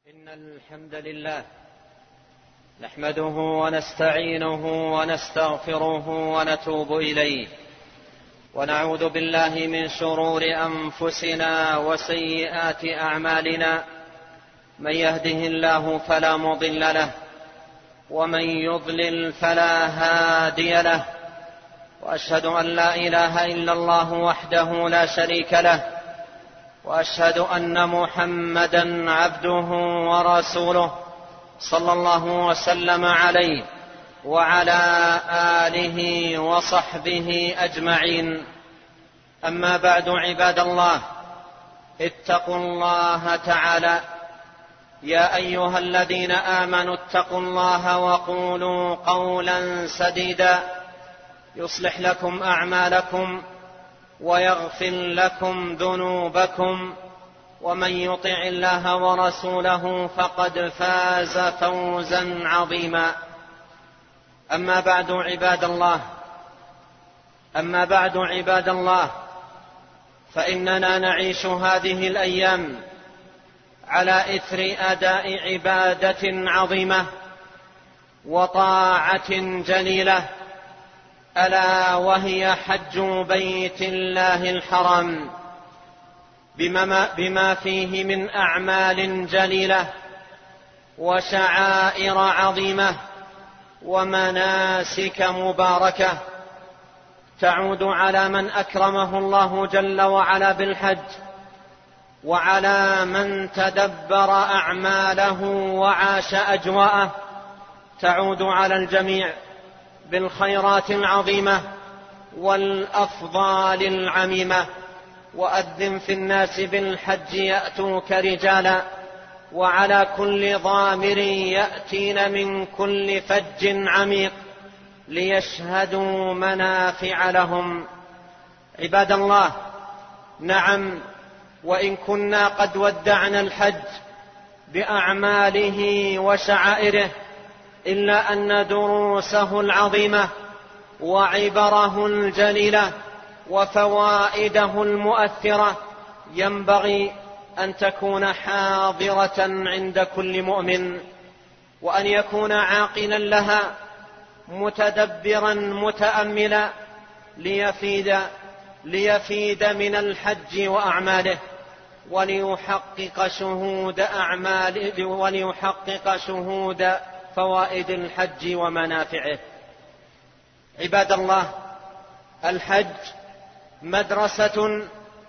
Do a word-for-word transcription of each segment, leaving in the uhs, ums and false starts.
إن الحمد لله نحمده ونستعينه ونستغفره ونتوب إليه، ونعوذ بالله من شرور أنفسنا وسيئات أعمالنا. من يهده الله فلا مضل له، ومن يضلل فلا هادي له، وأشهد أن لا إله إلا الله وحده لا شريك له، وأشهد أن محمدًا عبده ورسوله صلى الله وسلم عليه وعلى آله وصحبه أجمعين. أما بعد، عباد الله، اتقوا الله تعالى. يا أيها الذين آمنوا اتقوا الله وقولوا قولا سديدا يصلح لكم أعمالكم ويغفر لكم ذنوبكم، ومن يطع الله ورسوله فقد فاز فوزا عظيما. أما بعد عباد الله أما بعد عباد الله فإننا نعيش هذه الأيام على إثر أداء عبادة عظيمة وطاعة جليلة، ألا وهي حج بيت الله الحرام، بما, بما فيه من أعمال جليلة وشعائر عظيمة ومناسك مباركة تعود على من أكرمه الله جل وعلا بالحج، وعلى من تدبر أعماله وعاش أجواءه تعود على الجميع بالخيرات العظيمة والأفضال العميمة. وأذن في الناس بالحج يأتوك رجالا، وعلى كل ضامر يأتين من كل فج عميق ليشهدوا منافع لهم. عباد الله، نعم، وإن كنا قد ودعنا الحج بأعماله وشعائره، إلا أن دروسه العظيمة وعبره الجليلة وفوائده المؤثرة ينبغي أن تكون حاضرة عند كل مؤمن، وأن يكون عاقلا لها متدبرا متأملا ليفيد, ليفيد من الحج وأعماله، وليحقق شهود أعماله وليحقق شهود فوائد الحج ومنافعه. عباد الله، الحج مدرسة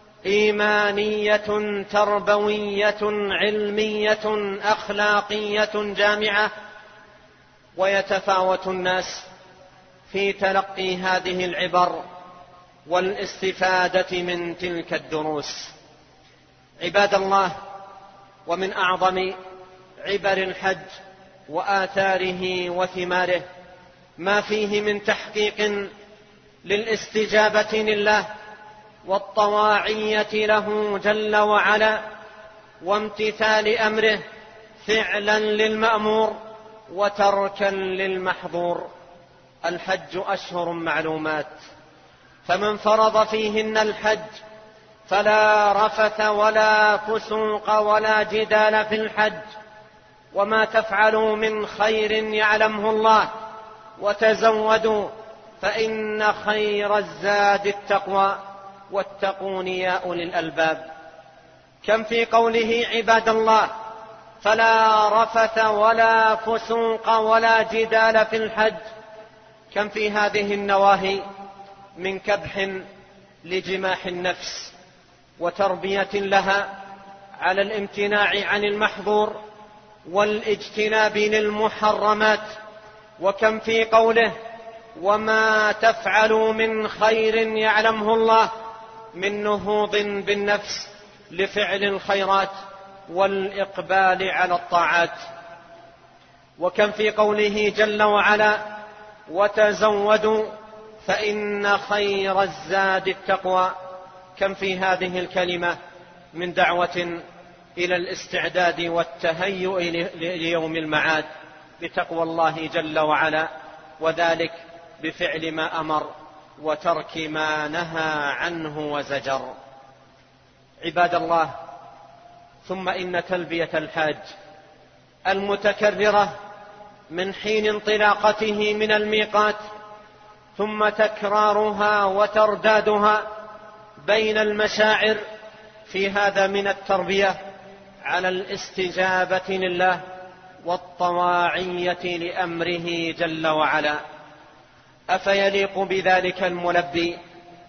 إيمانية تربوية علمية أخلاقية جامعة، ويتفاوت الناس في تلقي هذه العبر والاستفادة من تلك الدروس. عباد الله، ومن أعظم عبر الحج وآثاره وثماره ما فيه من تحقيق للاستجابة لله والطواعية له جل وعلا، وامتثال أمره فعلا للمأمور وتركا للمحظور. الحج أشهر معلومات، فمن فرض فيهن الحج فلا رفث ولا فسوق ولا جدال في الحج. وما تفعلوا من خير يعلمه الله، وتزودوا فإن خير الزاد التقوى، واتقون يا أولي الألباب. كم في قوله عباد الله فلا رفث ولا فسوق ولا جدال في الحج، كم في هذه النواهي من كبح لجماح النفس وتربية لها على الامتناع عن المحظور والاجتناب للمحرمات. وكم في قوله وما تفعلوا من خير يعلمه الله من نهوض بالنفس لفعل الخيرات والإقبال على الطاعات. وكم في قوله جل وعلا وتزودوا فإن خير الزاد التقوى، كم في هذه الكلمة من دعوة إلى الاستعداد والتهيؤ ليوم المعاد بتقوى الله جل وعلا، وذلك بفعل ما أمر وترك ما نهى عنه وزجر. عباد الله، ثم إن تلبية الحاج المتكررة من حين انطلاقته من الميقات، ثم تكرارها وتردادها بين المشاعر، في هذا من التربية على الاستجابة لله والطواعية لأمره جل وعلا. أفيليق بذلك الملبي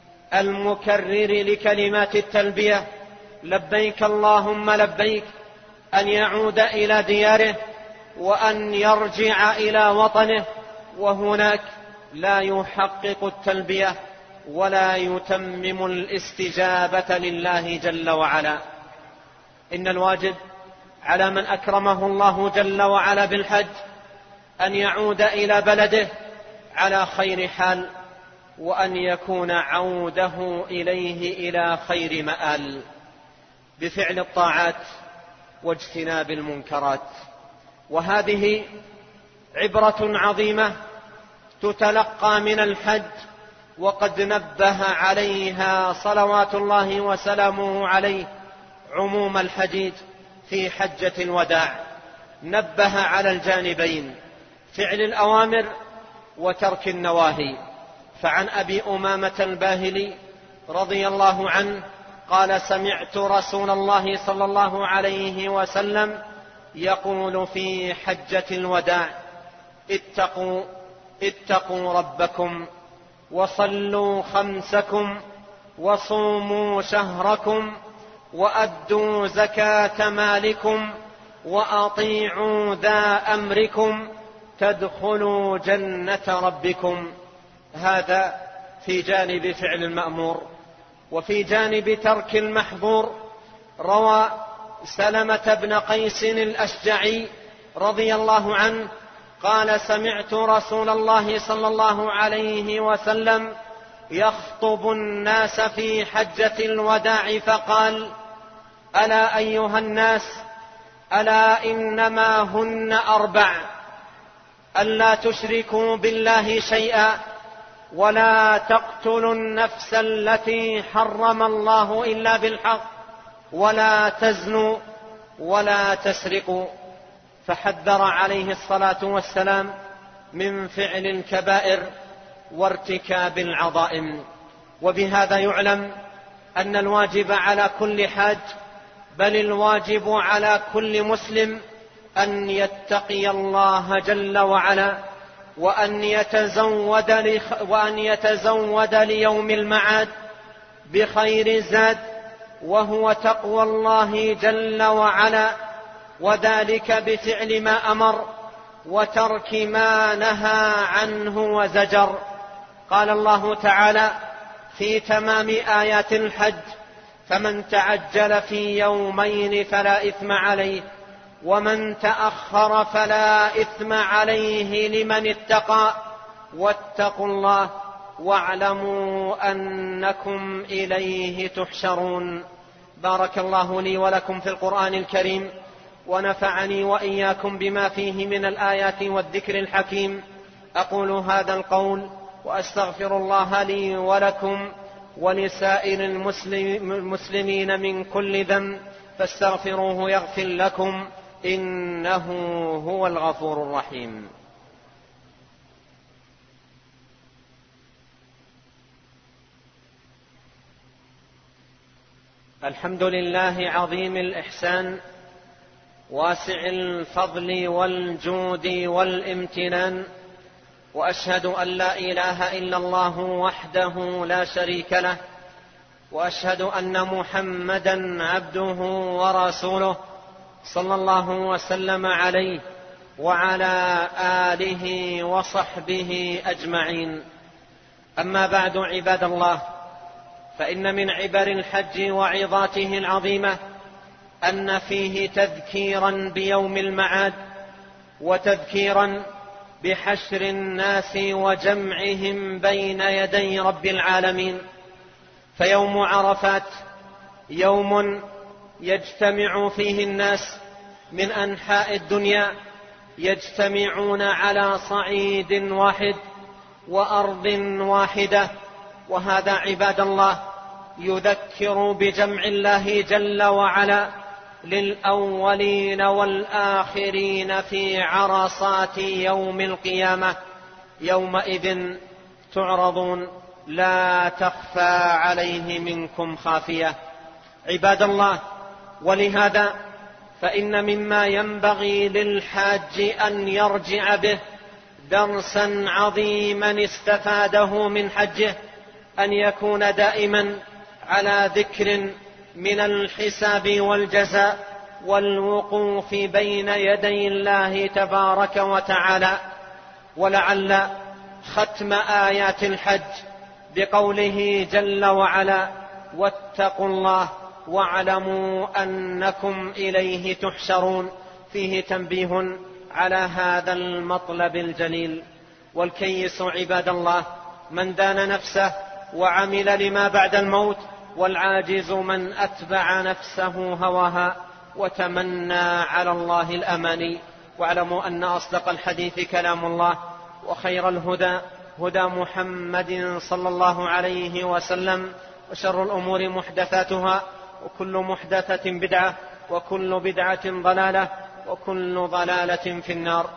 المكرر لكلمات التلبية لبيك اللهم لبيك أن يعود إلى دياره وأن يرجع إلى وطنه وهناك لا يحقق التلبية ولا يتمم الاستجابة لله جل وعلا؟ إن الواجب على من أكرمه الله جل وعلا بالحج أن يعود إلى بلده على خير حال، وأن يكون عوده إليه إلى خير مآل بفعل الطاعات واجتناب المنكرات. وهذه عبرة عظيمة تتلقى من الحج، وقد نبه عليها صلوات الله وسلامه عليه عموم الحديث في حجة الوداع. نبه على الجانبين، فعل الأوامر وترك النواهي. فعن أبي أمامة الباهلي رضي الله عنه قال: سمعت رسول الله صلى الله عليه وسلم يقول في حجة الوداع: اتقوا اتقوا ربكم وصلوا خمسكم وصوموا شهركم وأدوا زكاة مالكم وأطيعوا ذا أمركم تدخلوا جنة ربكم. هذا في جانب فعل المأمور. وفي جانب ترك المحظور روى سلمة بن قيس الأشجعي رضي الله عنه قال: سمعت رسول الله صلى الله عليه وسلم يخطب الناس في حجة الوداع فقال: ألا أيها الناس، ألا إنما هن أربع: ألا تشركوا بالله شيئا، ولا تقتلوا النفس التي حرم الله إلا بالحق، ولا تزنوا، ولا تسرقوا. فحذر عليه الصلاة والسلام من فعل الكبائر وارتكاب العظائم. وبهذا يعلم أن الواجب على كل حاج، بل الواجب على كل مسلم، أن يتقي الله جل وعلا، وأن يتزود, لخ... وأن يتزود ليوم المعاد بخير زاد، وهو تقوى الله جل وعلا، وذلك بفعل ما أمر وترك ما نهى عنه وزجر. قال الله تعالى في تمام آيات الحج: فمن تعجل في يومين فلا إثم عليه، ومن تأخر فلا إثم عليه لمن اتقى، واتقوا الله واعلموا أنكم إليه تحشرون. بارك الله لي ولكم في القرآن الكريم، ونفعني وإياكم بما فيه من الآيات والذكر الحكيم. أقول هذا القول وأستغفر الله لي ولكم ولسائر المسلمين من كل ذنب، فاستغفروه يغفر لكم، إنه هو الغفور الرحيم. الحمد لله عظيم الإحسان، واسع الفضل والجود والامتنان، وأشهد أن لا إله إلا الله وحده لا شريك له، وأشهد أن محمدا عبده ورسوله صلى الله وسلم عليه وعلى آله وصحبه أجمعين. أما بعد، عباد الله، فإن من عبر الحج وعظاته العظيمة أن فيه تذكيرا بيوم المعاد، وتذكيرا بحشر الناس وجمعهم بين يدي رب العالمين. فيوم عرفات يوم يجتمع فيه الناس من أنحاء الدنيا، يجتمعون على صعيد واحد وأرض واحدة، وهذا عباد الله يذكر بجمع الله جل وعلا للأولين والآخرين في عرصات يوم القيامة. يومئذ تعرضون لا تخفى عليه منكم خافية. عباد الله، ولهذا فإن مما ينبغي للحاج أن يرجع به درسا عظيما استفاده من حجه أن يكون دائما على ذكر من الحساب والجزاء والوقوف بين يدي الله تبارك وتعالى. ولعل ختم آيات الحج بقوله جل وعلا: واتقوا الله واعلموا أنكم إليه تحشرون، فيه تنبيه على هذا المطلب الجليل. والكيس عباد الله من دان نفسه وعمل لما بعد الموت، والعاجز من أتبع نفسه هواها وتمنى على الله الأماني. واعلموا أن أصدق الحديث كلام الله، وخير الهدى هدى محمد صلى الله عليه وسلم، وشر الأمور محدثاتها، وكل محدثة بدعة، وكل بدعة ضلالة، وكل ضلالة في النار.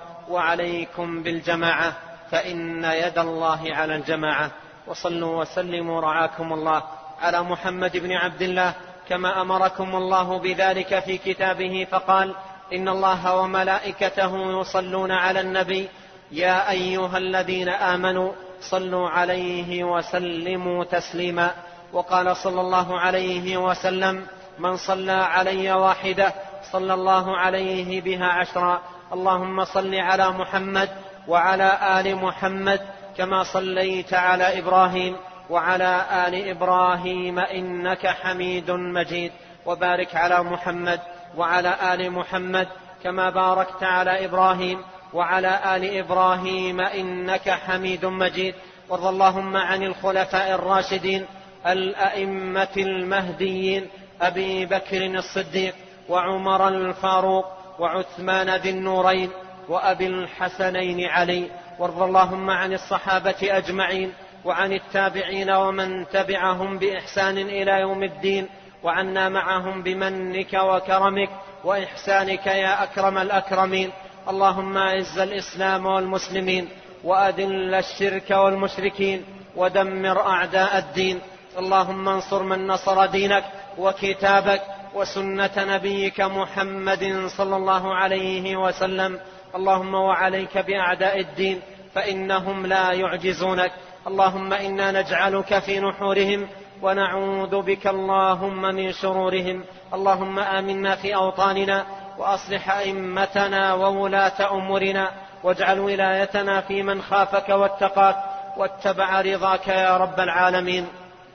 وعليكم بالجماعة فإن يد الله على الجماعة. وصلوا وسلموا رعاكم الله على محمد بن عبد الله كما أمركم الله بذلك في كتابه، فقال: إن الله وملائكته يصلون على النبي يا أيها الذين آمنوا صلوا عليه وسلموا تسليما. وقال صلى الله عليه وسلم: من صلى علي واحدة صلى الله عليه بها عشرا. اللهم صل على محمد وعلى آل محمد كما صليت على إبراهيم وعلى آل إبراهيم إنك حميد مجيد. وبارك على محمد وعلى آل محمد كما باركت على إبراهيم وعلى آل إبراهيم إنك حميد مجيد. وارض اللهم عن الخلفاء الراشدين الأئمة المهديين أبي بكر الصديق وعمر الفاروق وعثمان ذي النورين وأبي الحسنين علي. وارض اللهم عن الصحابة أجمعين وعن التابعين ومن تبعهم بإحسان إلى يوم الدين، وعنا معهم بمنك وكرمك وإحسانك يا أكرم الأكرمين. اللهم أعز الإسلام والمسلمين، وأذل الشرك والمشركين، ودمر أعداء الدين. اللهم انصر من نصر دينك وكتابك وسنة نبيك محمد صلى الله عليه وسلم. اللهم وعليك بأعداء الدين فإنهم لا يعجزونك. اللهم إنا نجعلك في نحورهم ونعوذ بك اللهم من شرورهم. اللهم آمنا في أوطاننا، وأصلح أئمتنا وولاة أمورنا، واجعل ولايتنا في من خافك واتقاك واتبع رضاك يا رب العالمين.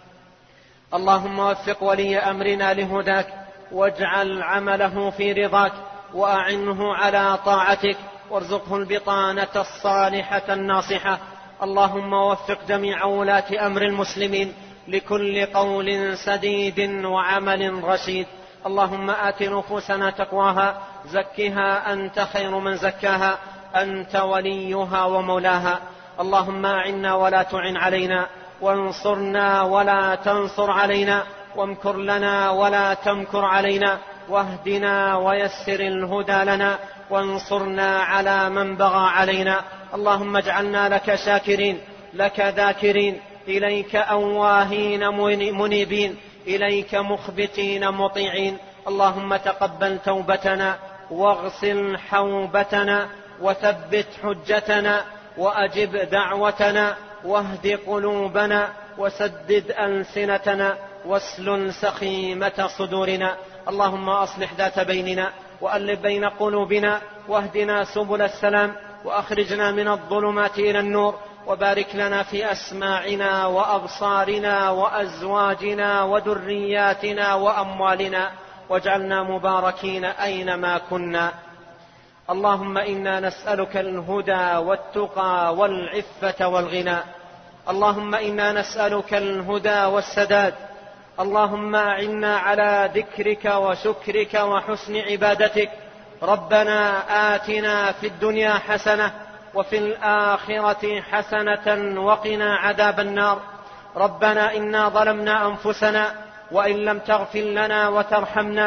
اللهم وفق ولي أمرنا لهداك، واجعل عمله في رضاك، وأعنه على طاعتك، وارزقه البطانة الصالحة الناصحة. اللهم وفق جميع ولاة أمر المسلمين لكل قول سديد وعمل رشيد. اللهم آت نفوسنا تقواها، زكها أنت خير من زكاها، أنت وليها ومولاها. اللهم أعنا ولا تعن علينا، وانصرنا ولا تنصر علينا، وامكر لنا ولا تمكر علينا، واهدنا ويسر الهدى لنا، وانصرنا على من بغى علينا. اللهم اجعلنا لك شاكرين، لك ذاكرين، إليك أواهين منيبين، إليك مخبتين مطيعين. اللهم تقبل توبتنا، واغسل حوبتنا، وثبت حجتنا، وأجب دعوتنا، واهد قلوبنا، وسدد ألسنتنا، واسلل سخيمة صدورنا. اللهم أصلح ذات بيننا، وألف بين قلوبنا، واهدنا سبل السلام، وأخرجنا من الظلمات إلى النور. وبارك لنا في أسماعنا وأبصارنا وأزواجنا وذرياتنا وأموالنا، واجعلنا مباركين أينما كنا. اللهم إنا نسألك الهدى والتقى والعفة والغنى. اللهم إنا نسألك الهدى والسداد. اللهم أعنا على ذكرك وشكرك وحسن عبادتك. ربنا آتنا في الدنيا حسنة، وفي الآخرة حسنة، وقنا عذاب النار. ربنا إنا ظلمنا أنفسنا، وإن لم تغفر لنا وترحمنا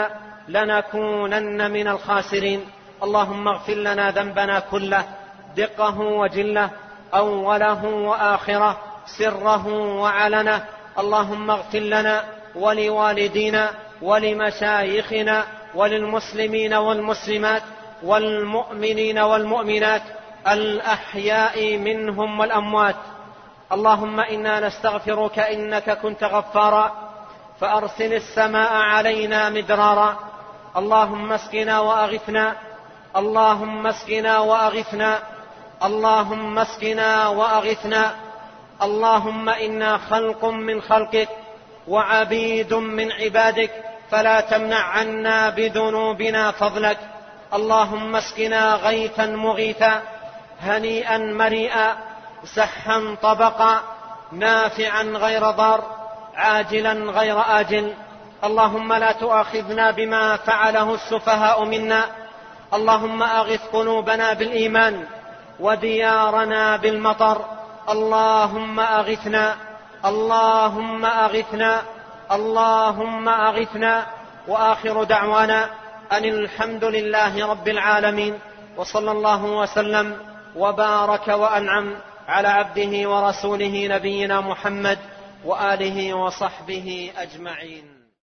لنكونن من الخاسرين. اللهم اغفر لنا ذنبنا كله، دقه وجله، أوله وآخره، سره وعلنه. اللهم اغفر لنا ولوالدينا ولمشايخنا وللمسلمين والمسلمات والمؤمنين والمؤمنات الأحياء منهم والأموات. اللهم إنا نستغفرك إنك كنت غفارا فأرسل السماء علينا مدرارا. اللهم اسقنا وأغثنا، اللهم اسقنا وأغثنا، اللهم اسقنا وأغثنا. اللهم إنا خلق من خلقك وعبيد من عبادك، فلا تمنع عنا بذنوبنا فضلك. اللهم اسقنا غيثا مغيثا، هنيئا مريئا، سحا طبقا، نافعا غير ضار، عاجلا غير آجل. اللهم لا تؤاخذنا بما فعله السفهاء منا. اللهم أغث قلوبنا بالإيمان وديارنا بالمطر. اللهم أغثنا، اللهم أغثنا، اللهم أغثنا. وآخر دعوانا أن الحمد لله رب العالمين، وصلى الله وسلم وبارك وأنعم على عبده ورسوله نبينا محمد وآله وصحبه أجمعين.